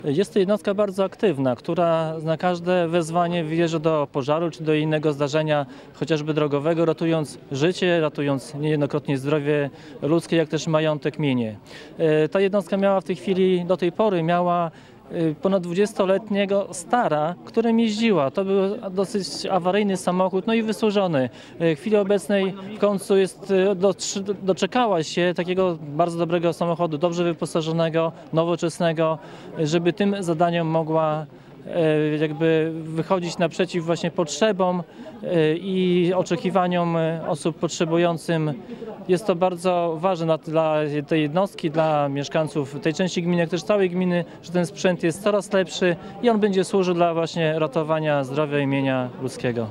Jest to jednostka bardzo aktywna, która na każde wezwanie wyjeżdża do pożaru czy do innego zdarzenia, chociażby drogowego, ratując życie, ratując niejednokrotnie zdrowie ludzkie, jak też majątek mienie. Ta jednostka miała w tej chwili, do tej pory miała ponad 20-letniego Stara, którym jeździła. To był dosyć awaryjny samochód, no i wysłużony. W chwili obecnej w końcu doczekała się takiego bardzo dobrego samochodu, dobrze wyposażonego, nowoczesnego, żeby tym zadaniom mogła jakby wychodzić naprzeciw właśnie potrzebom i oczekiwaniom osób potrzebującym. Jest to bardzo ważne dla tej jednostki, dla mieszkańców tej części gminy, jak też całej gminy, że ten sprzęt jest coraz lepszy i on będzie służył dla właśnie ratowania zdrowia i mienia ludzkiego.